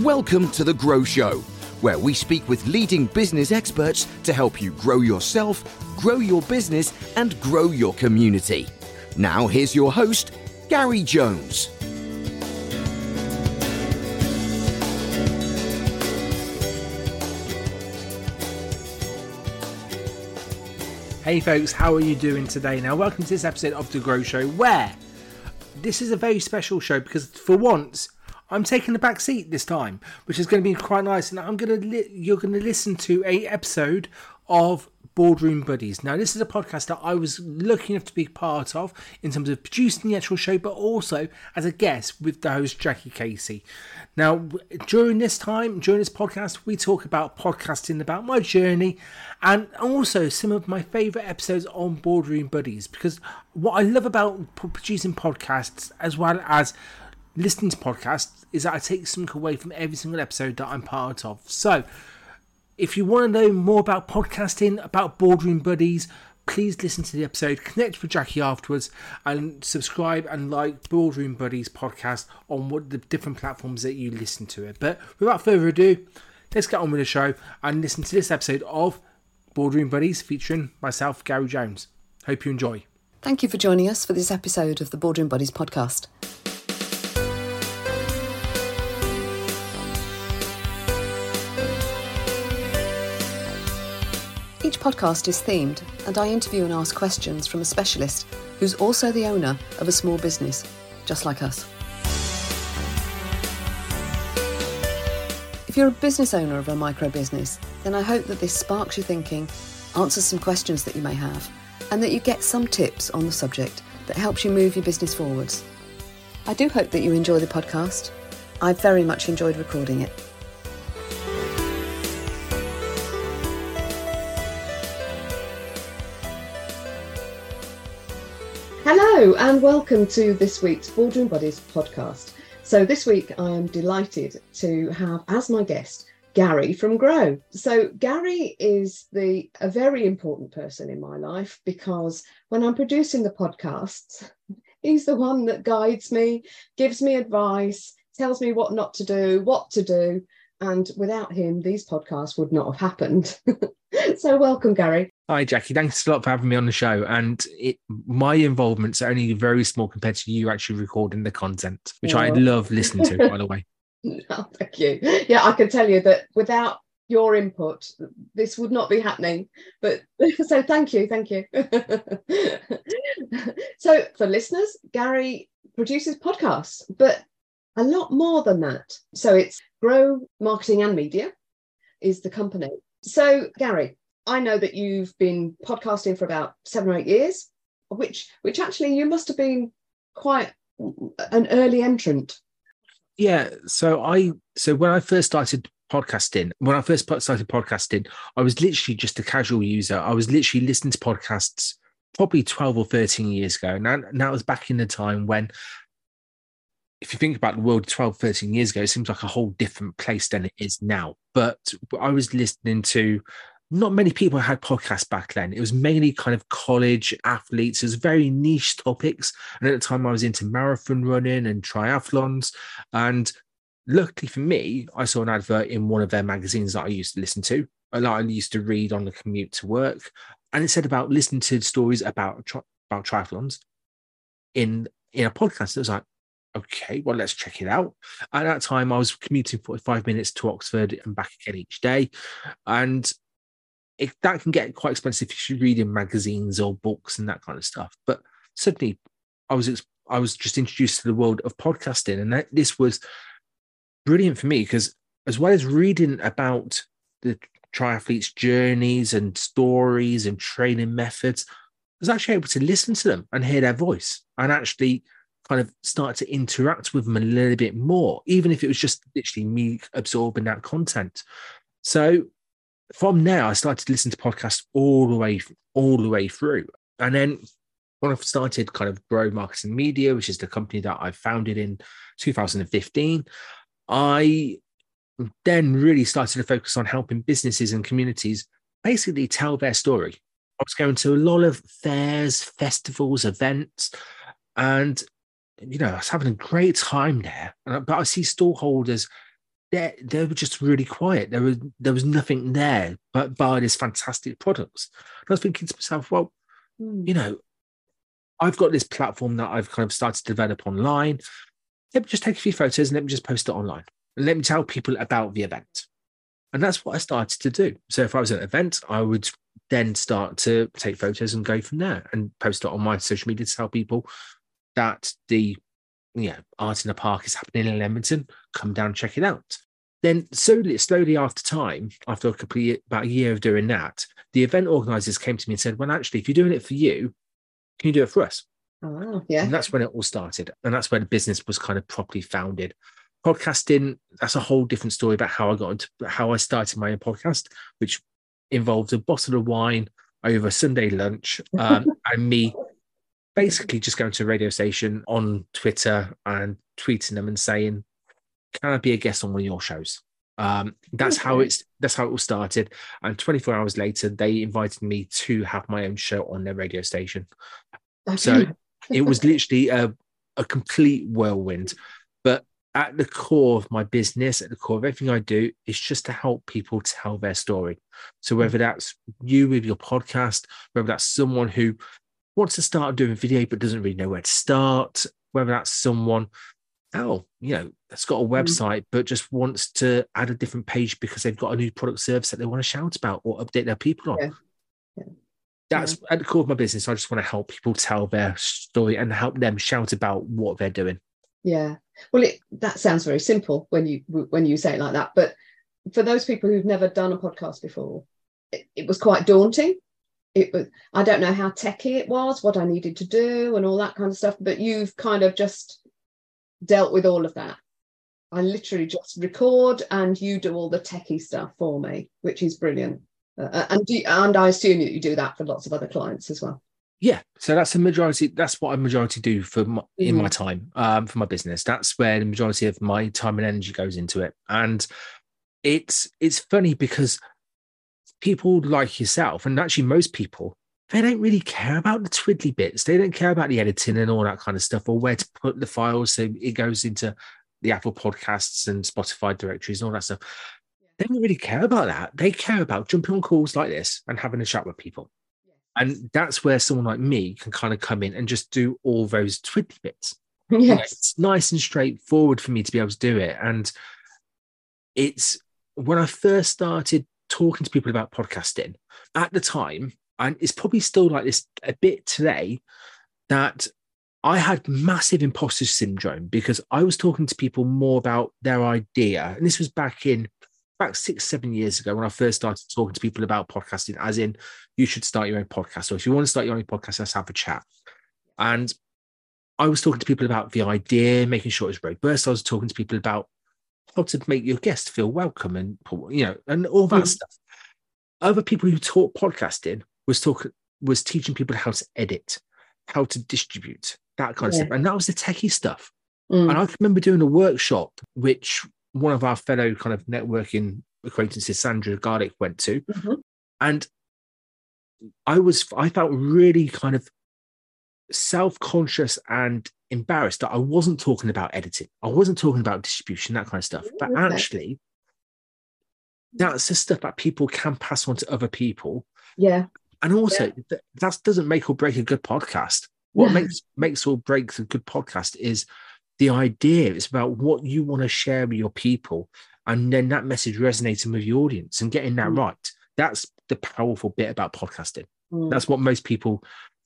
Welcome to The Grow Show, where we speak with leading business experts to help you grow yourself, grow your business, and grow your community. Now here's your host, Gary Jones. Hey folks, how are you doing today? Now welcome to this episode of The Grow Show, where this is a very special show because for once I'm taking the back seat this time, which is going to be quite nice, and you're going to listen to a episode of Boardroom Buddies. Now this is a podcast that I was lucky enough to be part of in terms of producing the actual show, but also as a guest with the host Jackie Casey. Now during this podcast we talk about podcasting, about my journey, and also some of my favourite episodes on Boardroom Buddies, because what I love about producing podcasts as well as listening to podcasts is that I take something away from every single episode that I'm part of. So if you want to know more about podcasting, about Boardroom Buddies, please listen to the episode, connect with Jackie afterwards, and subscribe and like Boardroom Buddies podcast on what the different platforms that you listen to it. But without further ado, let's get on with the show and listen to this episode of Boardroom Buddies featuring myself, Gary Jones. Hope you enjoy. Thank you for joining us for this episode of the Boardroom Buddies podcast. Each podcast is themed, and I interview and ask questions from a specialist who's also the owner of a small business, just like us. If you're a business owner of a micro business, then I hope that this sparks your thinking, answers some questions that you may have, and that you get some tips on the subject that helps you move your business forwards. I do hope that you enjoy the podcast. I very much enjoyed recording it. Hello and welcome to this week's Boardroom Buddies podcast. So this week I am delighted to have as my guest Gary from Grow. So Gary is a very important person in my life because when I'm producing the podcasts, he's the one that guides me, gives me advice, tells me what not to do, what to do. And without him, these podcasts would not have happened. So welcome, Gary. Hi, Jackie. Thanks a lot for having me on the show. And my involvement's only very small compared to you actually recording the content, which I love listening to, by the way. Oh, thank you. Yeah, I can tell you that without your input, this would not be happening. But so thank you. So for listeners, Gary produces podcasts, but a lot more than that. So it's Grow Marketing and Media is the company. So Gary, I know that you've been podcasting for about 7 or 8 years, which actually you must have been quite an early entrant. Yeah. So when I first started podcasting, I was literally just a casual user. I was literally listening to podcasts probably 12 or 13 years ago. Now it was back in the time when, if you think about the world 12, 13 years ago, it seems like a whole different place than it is now. But I was listening to, not many people had podcasts back then. It was mainly kind of college athletes. It was very niche topics. And at the time I was into marathon running and triathlons. And luckily for me, I saw an advert in one of their magazines that I used to listen to, that I used to read on the commute to work. And it said about listening to stories about triathlons in a podcast. It was like, okay, well, let's check it out. At that time, I was commuting 45 minutes to Oxford and back again each day. And that can get quite expensive if you're reading magazines or books and that kind of stuff. But suddenly, I was just introduced to the world of podcasting. And this was brilliant for me because as well as reading about the triathletes' journeys and stories and training methods, I was actually able to listen to them and hear their voice and actually kind of start to interact with them a little bit more, even if it was just literally me absorbing that content. So from there, I started to listen to podcasts all the way through. And then when I started kind of Grow Marketing Media, which is the company that I founded in 2015, I then really started to focus on helping businesses and communities basically tell their story. I was going to a lot of fairs, festivals, events, and I was having a great time there. But I see stallholders they were just really quiet. There was nothing there but bar this fantastic products. And I was thinking to myself, well, you know, I've got this platform that I've kind of started to develop online. Let me just take a few photos and let me just post it online. And let me tell people about the event. And that's what I started to do. So if I was at an event, I would then start to take photos and go from there and post it on my social media to tell people that the Art in the Park is happening in Edmonton. Come down and check it out. Then slowly after time, after about a year of doing that, the event organizers came to me and said, well, actually, if you're doing it for you, can you do it for us? Oh, yeah. And that's when it all started. And that's where the business was kind of properly founded. Podcasting, that's a whole different story about how I started my own podcast, which involved a bottle of wine over Sunday lunch and me basically just going to a radio station on Twitter and tweeting them and saying, can I be a guest on one of your shows? That's how it all started. And 24 hours later, they invited me to have my own show on their radio station. Okay. So it was literally a complete whirlwind. But at the core of my business, at the core of everything I do, is just to help people tell their story. So whether that's you with your podcast, whether that's someone who wants to start doing video but doesn't really know where to start, whether that's someone that's got a website but just wants to add a different page because they've got a new product service that they want to shout about or update their people on. That's at the core of my business. I just want to help people tell their story and help them shout about what they're doing. Yeah. Well, that sounds very simple when you say it like that. But for those people who've never done a podcast before, it was quite daunting. I don't know how techy it was, what I needed to do and all that kind of stuff. But you've kind of just dealt with all of that. I literally just record and you do all the techie stuff for me, which is brilliant. And I assume that you do that for lots of other clients as well. Yeah, so that's what I majority do in my time for my business. That's where the majority of my time and energy goes into it. And it's funny because people like yourself, and actually most people, they don't really care about the twiddly bits. They don't care about the editing and all that kind of stuff, or where to put the files so it goes into the Apple Podcasts and Spotify directories and all that stuff. They don't really care about that. They care about jumping on calls like this and having a chat with people. And that's where someone like me can kind of come in and just do all those twiddly bits. Yes. It's nice and straightforward for me to be able to do it. And it's when I first started talking to people about podcasting at the time, and it's probably still like this a bit today, that I had massive imposter syndrome because I was talking to people more about their idea. And this was back 6-7 years ago when I first started talking to people about podcasting, as in, you should start your own podcast. Or if you want to start your own podcast, let's have a chat. And I was talking to people about the idea, making sure it's robust. I was talking to people about how to make your guest feel welcome and all that stuff. Other people who taught podcasting was teaching people how to edit, how to distribute, that kind of stuff. And that was the techie stuff. And I remember doing a workshop, which one of our fellow kind of networking acquaintances, Sandra Garlick, went to. And I felt really kind of self-conscious and embarrassed that I wasn't talking about editing. I wasn't talking about distribution, that kind of stuff. But actually, that's the stuff that people can pass on to other people. Yeah. And also, that doesn't make or break a good podcast. What makes or breaks a good podcast is the idea. It's about what you want to share with your people, and then that message resonating with your audience and getting that right. That's the powerful bit about podcasting. That's what most people,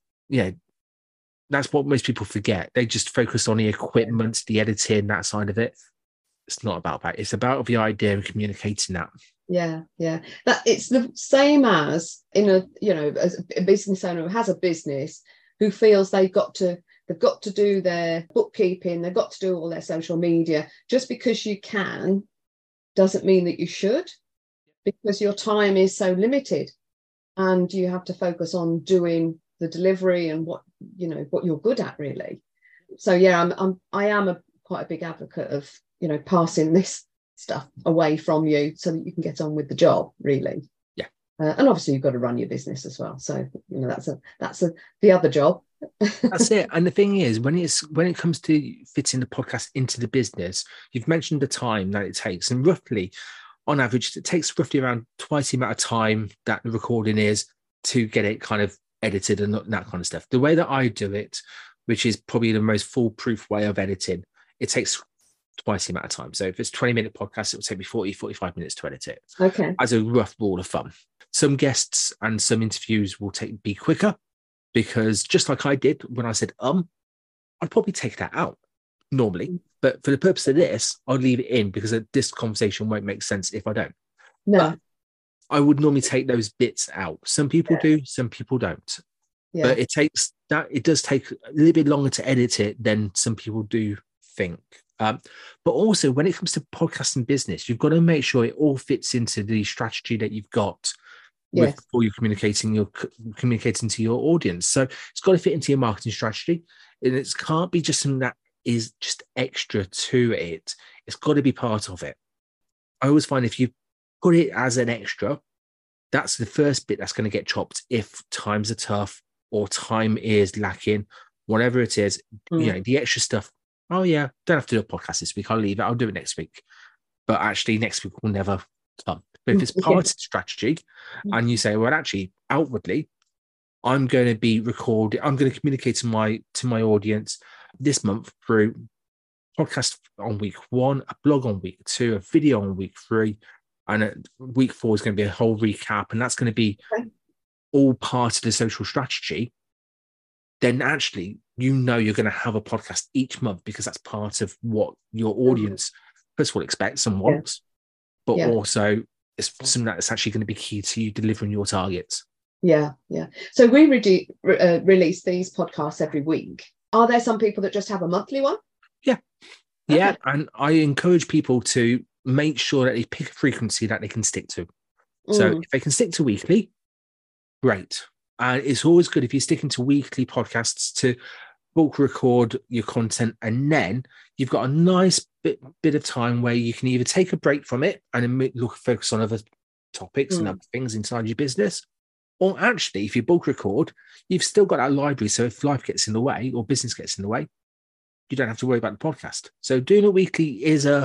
that's what most people forget. They just focus on the equipment, the editing, that side of it. It's not about that. It's about the idea and communicating that. Yeah. That it's the same as as a business owner who has a business who feels they've got to do their bookkeeping, they've got to do all their social media. Just because you can doesn't mean that you should, because your time is so limited and you have to focus on doing the delivery and what you're good at, really. So I am quite a big advocate of passing this stuff away from you so that you can get on with the job, really. And obviously you've got to run your business as well. So, that's the other job. That's it. And the thing is, when it comes to fitting the podcast into the business, you've mentioned the time that it takes, and roughly, on average, it takes roughly around twice the amount of time that the recording is to get it kind of edited and that kind of stuff. The way that I do it, which is probably the most foolproof way of editing, it takes twice the amount of time. So if it's a 20-minute podcast, it will take me 45 minutes to edit it. Okay. As a rough rule of thumb. Some guests and some interviews will be quicker, because just like I did when I said, I'd probably take that out normally. But for the purpose of this, I'll leave it in, because this conversation won't make sense if I don't. No. But I would normally take those bits out. Some people do, some people don't. Yeah. But it does take a little bit longer to edit it than some people do think. But also, when it comes to podcasting business, you've got to make sure it all fits into the strategy that you've got before you're communicating to your audience. So it's got to fit into your marketing strategy, and it can't be just something that is just extra to it. It's got to be part of it. I always find if you put it as an extra, that's the first bit that's going to get chopped if times are tough or time is lacking, whatever it is. The extra stuff. Oh yeah, don't have to do a podcast this week. I'll leave it. I'll do it next week. But actually, next week will never come. But if it's part of the strategy, and you say, well, actually, outwardly, I'm going to be recording. I'm going to communicate to my audience this month through podcast on week 1, a blog on week 2, a video on week 3, and week 4 is going to be a whole recap, and that's going to be all part of the social strategy. Then actually, you're going to have a podcast each month, because that's part of what your audience, first of all, expects and wants, but also it's something that's actually going to be key to you delivering your targets. Yeah. So we release these podcasts every week. Are there some people that just have a monthly one? Yeah. Yeah. And I encourage people to make sure that they pick a frequency that they can stick to. So if they can stick to weekly, great. And it's always good, if you're sticking to weekly podcasts, to bulk record your content, and then you've got a nice bit of time where you can either take a break from it and then focus on other topics and other things inside your business, or actually, if you bulk record, you've still got that library. So if life gets in the way or business gets in the way, you don't have to worry about the podcast. So doing it weekly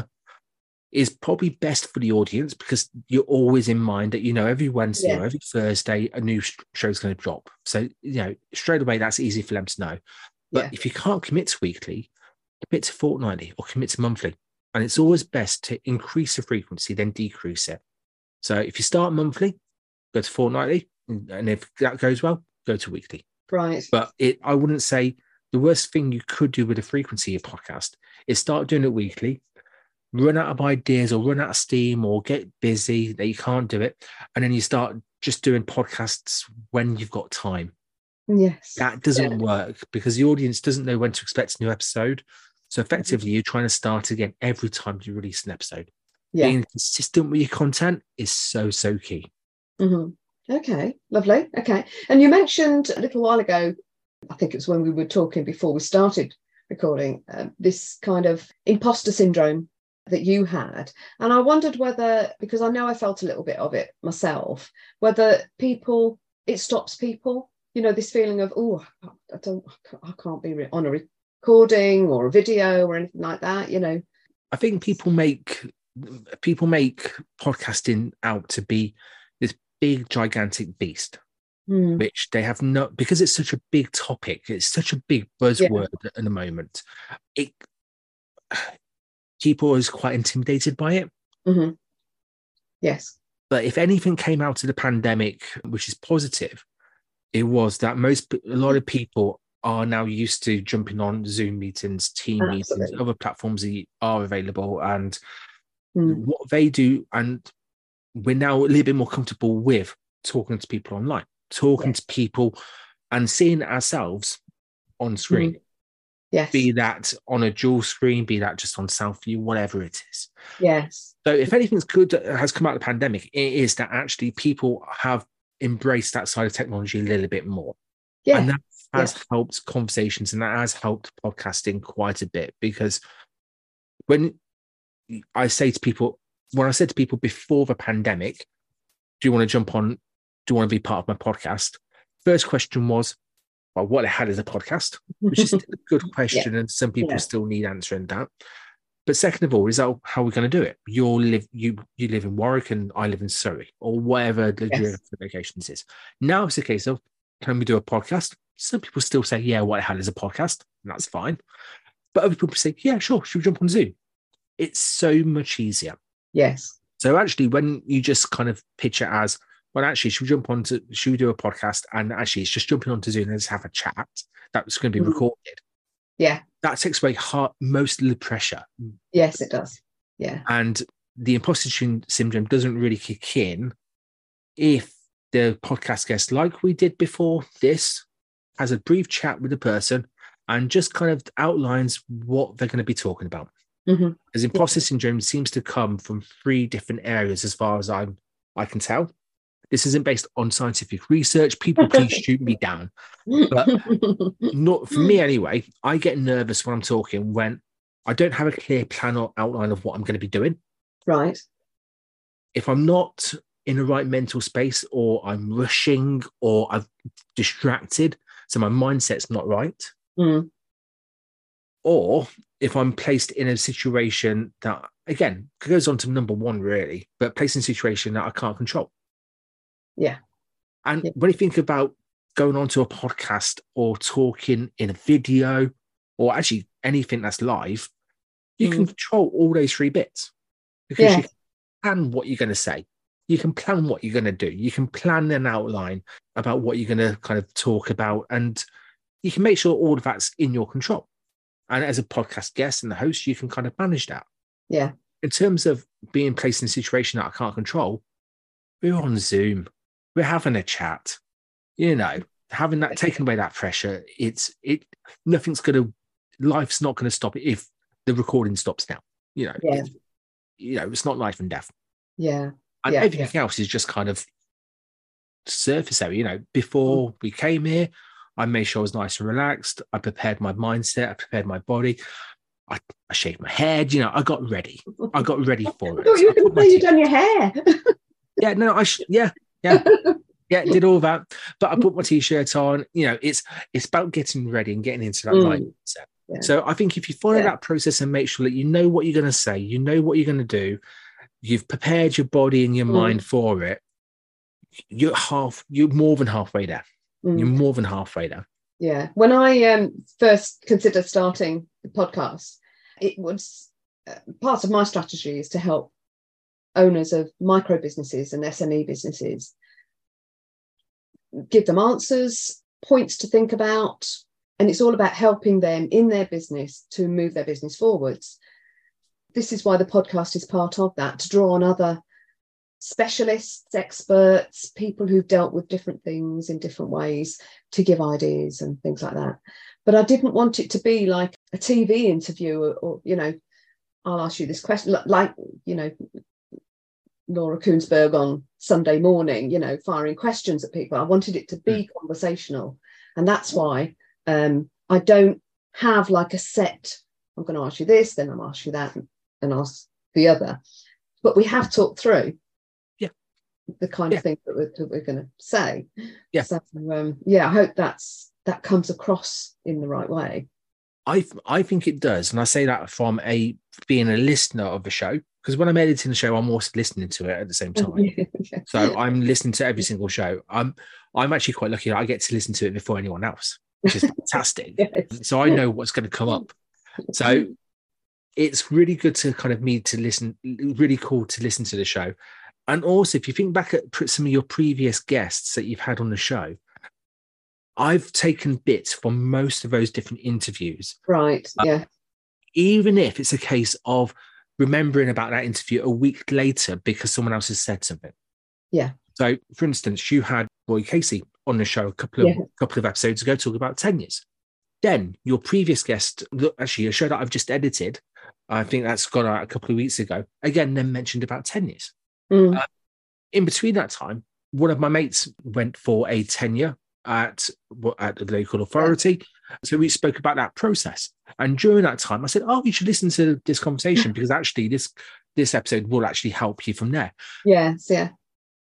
is probably best for the audience, because you're always in mind that, every Wednesday or every Thursday, a new show is going to drop. So, straight away, that's easy for them to know. But if you can't commit to weekly, commit to fortnightly or commit to monthly. And it's always best to increase the frequency, then decrease it. So if you start monthly, go to fortnightly. And if that goes well, go to weekly. Right. But I wouldn't say the worst thing you could do with the frequency of your podcast is start doing it weekly, run out of ideas or run out of steam or get busy that you can't do it, and then you start just doing podcasts when you've got time. Yes. That doesn't work, because the audience doesn't know when to expect a new episode. So effectively, you're trying to start again every time you release an episode. Being consistent with your content is so key. Okay, lovely. Okay. And you mentioned a little while ago, I think it was when we were talking before we started recording, this kind of imposter syndrome that you had. And I wondered whether, because I know I felt a little bit of it myself, whether it stops people, this feeling of, I can't be on a recording or a video or anything like that, I think people make podcasting out to be this big, gigantic beast, which they have not, because it's such a big topic. It's such a big buzzword at the moment. People are quite intimidated by it. Yes. But if anything came out of the pandemic, which is positive, it was that a lot of people are now used to jumping on Zoom meetings, team meetings, other platforms that are available, and what they do. And we're now a little bit more comfortable with talking to people online, talking to people and seeing ourselves on screen. Yes. Be that on a dual screen, be that just on self view, whatever it is. Yes. So if anything's good that has come out of the pandemic, it is that actually people have embraced that side of technology a little bit more. Yeah. And that has helped conversations, and that has helped podcasting quite a bit, because when I said to people before the pandemic, do you want to jump on do you want to be part of my podcast? First question was, well, what the hell is a podcast? Which is still a good question, and some people still need answering that. But second of all, is that how we're going to do it? You live in Warwick and I live in Surrey, or whatever the geographic locations is. Now it's a case of, can we do a podcast? Some people still say, yeah, what the hell is a podcast? And that's fine. But other people say, yeah, sure, should we jump on Zoom? It's so much easier. Yes. So actually, when you just kind of pitch it as, well, actually, should we do a podcast? And actually, it's just jumping onto Zoom and just have a chat that's going to be recorded. Yeah. That takes away most of the pressure. Yes, it does. Yeah. And the imposter syndrome doesn't really kick in if the podcast guest, like we did before this, has a brief chat with the person and just kind of outlines what they're going to be talking about. Because imposter syndrome seems to come from 3 different areas as far as I can tell. This isn't based on scientific research. People, please shoot me down. But not for me anyway. I get nervous when I'm talking when I don't have a clear plan or outline of what I'm going to be doing. Right. If I'm not in the right mental space, or I'm rushing, or I'm distracted, so my mindset's not right. Or if I'm placed in a situation that, again, goes on to number 1 really, but placed in a situation that I can't control. Yeah. And when you think about going onto a podcast or talking in a video, or actually anything that's live, you can control all those 3 bits, because you can plan what you're going to say. You can plan what you're going to do. You can plan an outline about what you're going to kind of talk about, and you can make sure all of that's in your control. And as a podcast guest and the host, you can kind of manage that. Yeah. In terms of being placed in a situation that I can't control, we're on Zoom. We're having a chat, having that, taken away that pressure. Life's not going to stop if the recording stops now. It's not life and death. Yeah. And everything else is just kind of surface area. Before we came here, I made sure I was nice and relaxed. I prepared my mindset. I prepared my body. I shaved my head. I got ready. I got ready for it. I thought you were going to say you'd done your hair. Did all that. But I put my t-shirt on. It's about getting ready and getting into that mindset. Yeah. So I think if you follow that process and make sure that you know what you're going to say, you know what you're going to do, you've prepared your body and your mind for it, you're more than halfway there. You're more than halfway there. Yeah. When I first considered starting the podcast, it was part of my strategy is to help owners of micro businesses and SME businesses, give them answers, points to think about, and it's all about helping them in their business to move their business forwards. This is why the podcast is part of that, to draw on other specialists, experts, people who've dealt with different things in different ways, to give ideas and things like that. But I didn't want it to be like a TV interview or I'll ask you this question, like Laura Koonsberg on Sunday morning, firing questions at people. I wanted it to be conversational. And that's why I don't have like a set, I'm going to ask you this, then I'll ask you that, and ask the other. But we have talked through the kind of thing that we're going to say. Yeah. So, I hope that comes across in the right way. I think it does. And I say that from being a listener of the show, because when I'm editing the show, I'm also listening to it at the same time. So I'm listening to every single show. I'm actually quite lucky that I get to listen to it before anyone else, which is fantastic. So I know what's going to come up. So it's really good to kind of really cool to listen to the show. And also, if you think back at some of your previous guests that you've had on the show, I've taken bits from most of those different interviews. Right, yeah. Even if it's a case of remembering about that interview a week later because someone else has said something. Yeah. So, for instance, you had Roy Casey on the show a couple of episodes ago talking about 10 years. Then your previous guest, actually a show that I've just edited, I think that's gone out a couple of weeks ago, again, then mentioned about 10 years. In between that time, one of my mates went for a tenure at the local authority. So we spoke about that process. And during that time, I said, you should listen to this conversation because actually this episode will actually help you from there. Yes, yeah.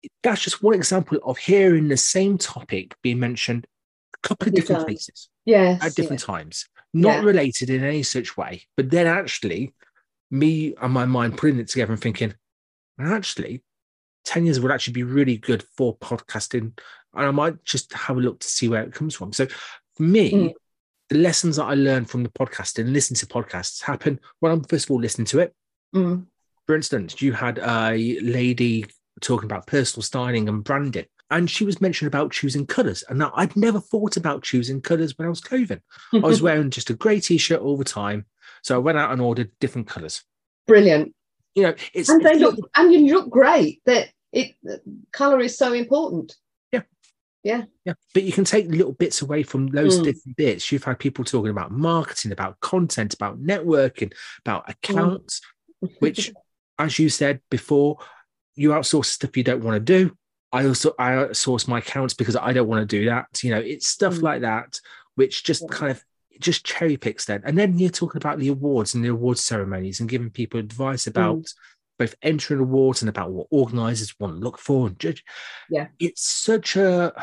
that's just one example of hearing the same topic being mentioned a couple of different places. Yes. At different times. Not related in any such way. But then actually, me and my mind putting it together and thinking, actually, 10 years would actually be really good for podcasting. And I might just have a look to see where it comes from. So for me, the lessons that I learned from the podcast and listening to podcasts happen when I'm first of all listening to it. For instance, you had a lady talking about personal styling and branding, and she was mentioning about choosing colours. And now I'd never thought about choosing colours when I was clothing. I was wearing just a grey t-shirt all the time. So I went out and ordered different colours. Brilliant. You know, it's and they look, and you look great. That colour is so important. Yeah. But you can take little bits away from those different bits. You've had people talking about marketing, about content, about networking, about accounts, which, as you said before, you outsource stuff you don't want to do. I outsource my accounts because I don't want to do that. You know, it's stuff like that, which just kind of just cherry picks then. And then you're talking about the awards and the awards ceremonies and giving people advice about both entering awards and about what organisers want to look for and judge. Yeah. It's such a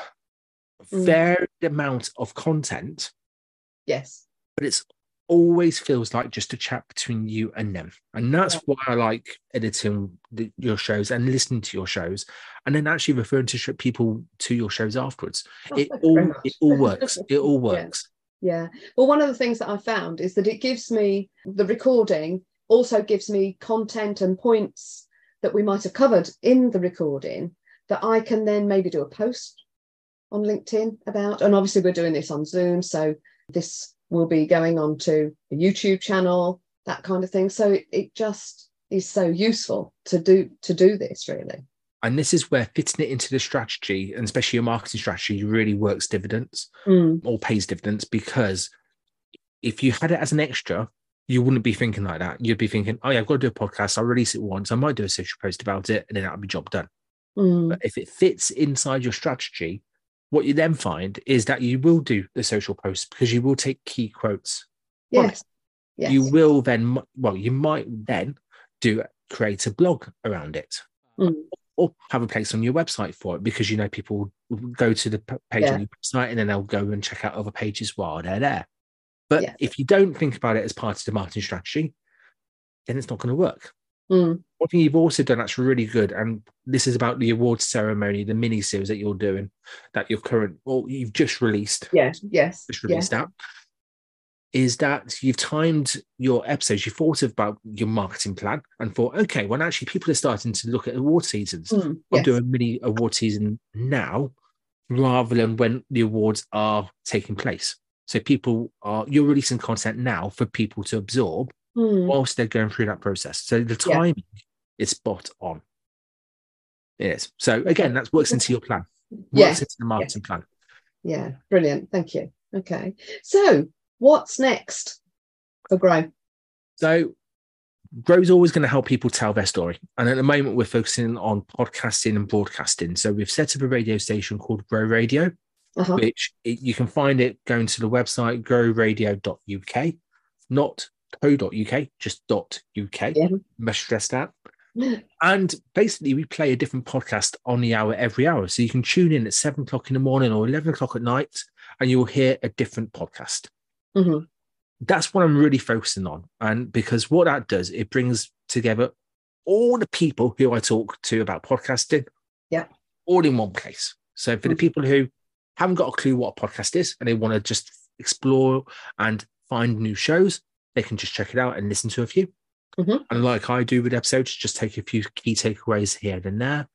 varied amount of content. Yes. But it's always feels like just a chat between you and them. And that's why I like editing your shows and listening to your shows and then actually referring to people to your shows afterwards. It all works. It all works. Yeah. Well, one of the things that I found is that it gives me, the recording also gives me content and points that we might have covered in the recording that I can then maybe do a post on LinkedIn about. And obviously we're doing this on Zoom, so this will be going on to a YouTube channel, that kind of thing. So it just is so useful to do this, really. And this is where fitting it into the strategy, and especially your marketing strategy, really works dividends or pays dividends, because if you had it as an extra, you wouldn't be thinking like that. You'd be thinking, oh yeah, I've got to do a podcast. I'll release it once. I might do a social post about it and then that'll be job done. But if it fits inside your strategy, what you then find is that you will do the social posts because you will take key quotes. Yes. You will then, you might then create a blog around it or have a place on your website for it, because, you know, people will go to the page on your website and then they'll go and check out other pages while they're there. But if you don't think about it as part of the marketing strategy, then it's not going to work. One thing you've also done that's really good, and this is about the awards ceremony, the mini series that you're doing, that you've just released. Out, is that you've timed your episodes. You thought about your marketing plan and thought, okay, when actually people are starting to look at award seasons, I'm doing a mini award season now rather than when the awards are taking place. So you're releasing content now for people to absorb whilst they're going through that process. So the timing is spot on. It is. So again, that works into your plan. Works into the marketing plan. Yeah, brilliant. Thank you. Okay. So what's next for Grow? So Grow's always going to help people tell their story. And at the moment, we're focusing on podcasting and broadcasting. So we've set up a radio station called Grow Radio, which you can find it going to the website growradio.uk, not co.uk, just .uk. Must stress that. And basically, we play a different podcast on the hour every hour. So you can tune in at 7 o'clock in the morning or 11 o'clock at night, and you'll hear a different podcast. That's what I'm really focusing on. And because what that does, it brings together all the people who I talk to about podcasting, all in one place. So for the people who haven't got a clue what a podcast is and they want to just explore and find new shows, they can just check it out and listen to a few. And like I do with episodes, just take a few key takeaways here and there.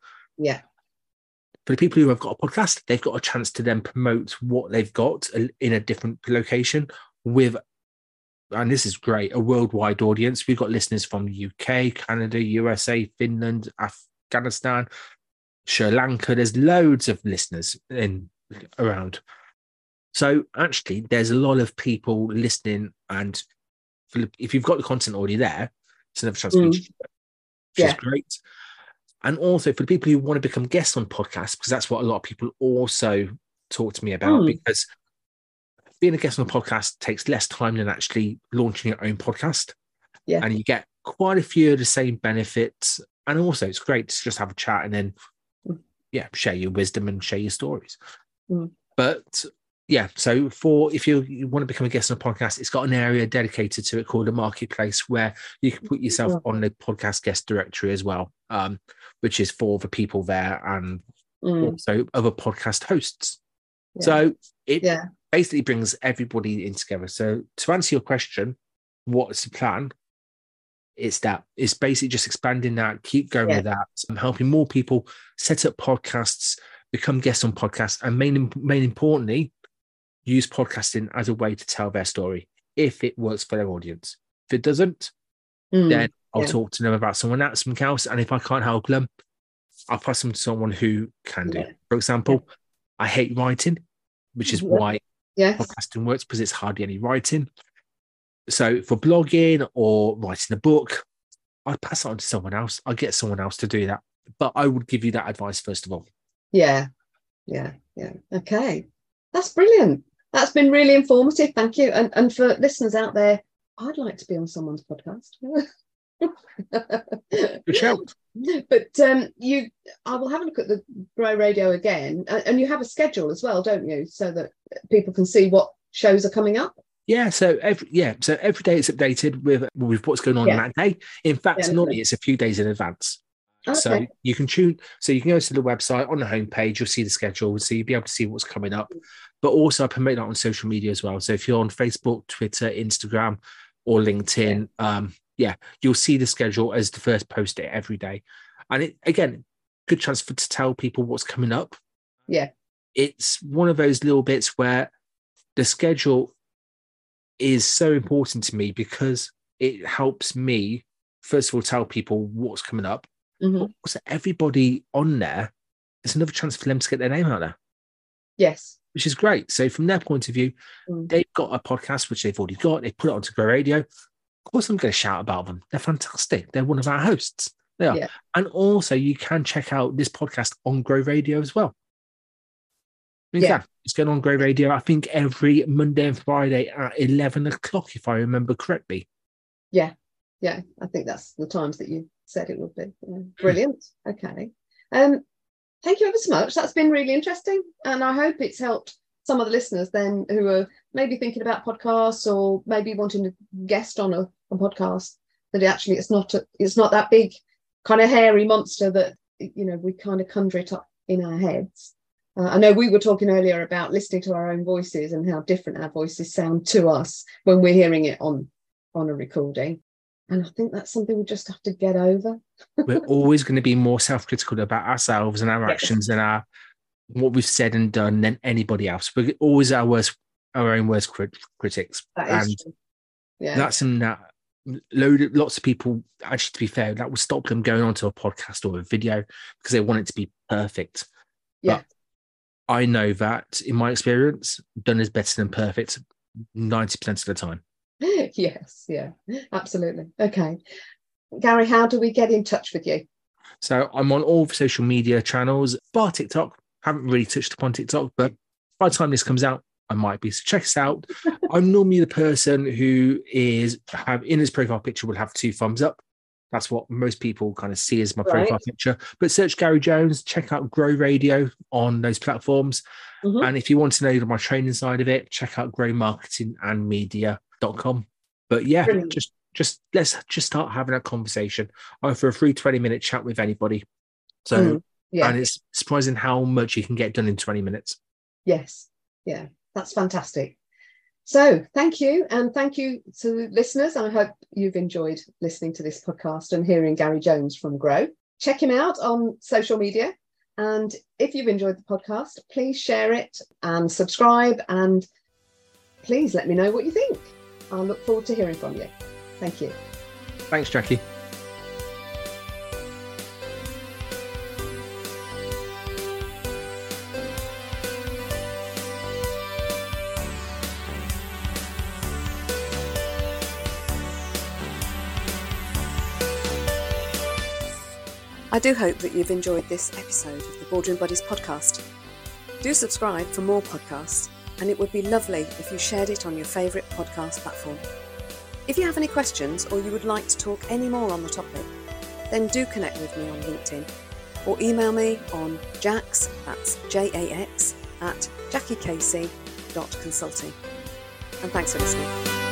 For the people who have got a podcast, they've got a chance to then promote what they've got in a different location with, and this is great, a worldwide audience. We've got listeners from the UK, Canada, USA, Finland, Afghanistan, Sri Lanka. There's loads of listeners around. So actually, there's a lot of people listening, and if you've got the content already there, it's another chance for you to do it, which is great. And also for the people who want to become guests on podcasts, because that's what a lot of people also talk to me about, because being a guest on a podcast takes less time than actually launching your own podcast. And you get quite a few of the same benefits. And also it's great to just have a chat and then share your wisdom and share your stories. Mm. But yeah, so if you want to become a guest on a podcast, it's got an area dedicated to it called a marketplace, where you can put yourself on the podcast guest directory as well, which is for the people there and also other podcast hosts. Yeah. So it basically brings everybody in together. So to answer your question, what's the plan? It's basically just expanding that, keep going with that, helping more people set up podcasts, become guests on podcasts, and main importantly, use podcasting as a way to tell their story if it works for their audience. If it doesn't, then I'll talk to them about something else. And if I can't help them, I'll pass them to someone who can do. For example, I hate writing, which is why podcasting works, because it's hardly any writing. So for blogging or writing a book, I'd pass it on to someone else. I'll get someone else to do that. But I would give you that advice first of all. Yeah. Okay. That's brilliant. That's been really informative. Thank you. And for listeners out there, I'd like to be on someone's podcast. Good shout. But I will have a look at the Grow Radio again. And you have a schedule as well, don't you? So that people can see what shows are coming up. Yeah, so every day it's updated with what's going on in that day. In fact, normally it's a few days in advance. Okay. So you can go to the website on the homepage, you'll see the schedule, so you'll be able to see what's coming up. But also I promote that on social media as well. So if you're on Facebook, Twitter, Instagram, or LinkedIn, you'll see the schedule as the first post it every day. And it, again, good chance to tell people what's coming up. Yeah. It's one of those little bits where the schedule is so important to me, because it helps me, first of all, tell people what's coming up. Mm-hmm. Also, everybody on there, it's another chance for them to get their name out there. Yes. Which is great. So from their point of view, they've got a podcast, which they've already got. They put it onto Grow Radio. Of course, I'm going to shout about them. They're fantastic. They're one of our hosts. They are. Yeah. And also, you can check out this podcast on Grow Radio as well. It's going on Grow Radio, I think, every Monday and Friday at 11 o'clock, if I remember correctly. Yeah. I think that's the times that you said it would be. Yeah. Brilliant. Okay. Thank you ever so much. That's been really interesting. And I hope it's helped some of the listeners then who are maybe thinking about podcasts or maybe wanting to guest on a podcast, that actually it's not that big kind of hairy monster that, we kind of conjure it up in our heads. I know we were talking earlier about listening to our own voices and how different our voices sound to us when we're hearing it on a recording. And I think that's something we just have to get over. We're always going to be more self-critical about ourselves and our actions and what we've said and done than anybody else. We're always our own worst critics. That is true. Yeah. That's something that lots of people, actually, to be fair, that will stop them going onto a podcast or a video because they want it to be perfect. Yeah. But I know that in my experience, done is better than perfect 90% of the time. Yes, yeah, absolutely. Okay. Gary, how do we get in touch with you? So I'm on all the social media channels, bar TikTok. Haven't really touched upon TikTok, but by the time this comes out, I might be. So check us out. I'm normally the person who in his profile picture will have 2 thumbs up. That's what most people kind of see as my profile picture. But search Gary Jones, check out Grow Radio on those platforms. Mm-hmm. And if you want to know my training side of it, check out growmarketingandmedia.com. But yeah, brilliant. just let's just start having a conversation. I offer a free 20-minute chat with anybody. So, and it's surprising how much you can get done in 20 minutes. Yes. Yeah, that's fantastic. So thank you. And thank you to listeners. I hope you've enjoyed listening to this podcast and hearing Gary Jones from Grow. Check him out on social media. And if you've enjoyed the podcast, please share it and subscribe. And please let me know what you think. I look forward to hearing from you. Thank you. Thanks, Jackie. I do hope that you've enjoyed this episode of the Boardroom Buddies podcast. Do subscribe for more podcasts, and it would be lovely if you shared it on your favourite podcast platform. If you have any questions or you would like to talk any more on the topic, then do connect with me on LinkedIn. or email me on jax, that's JAX, at jackiecasey.consulting. And thanks for listening.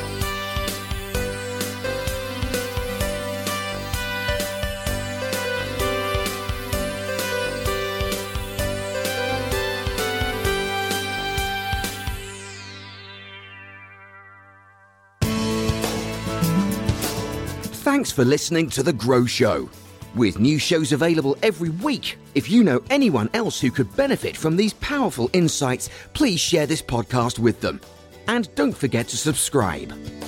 Thanks for listening to The Grow Show. With new shows available every week, if you know anyone else who could benefit from these powerful insights, please share this podcast with them. And don't forget to subscribe.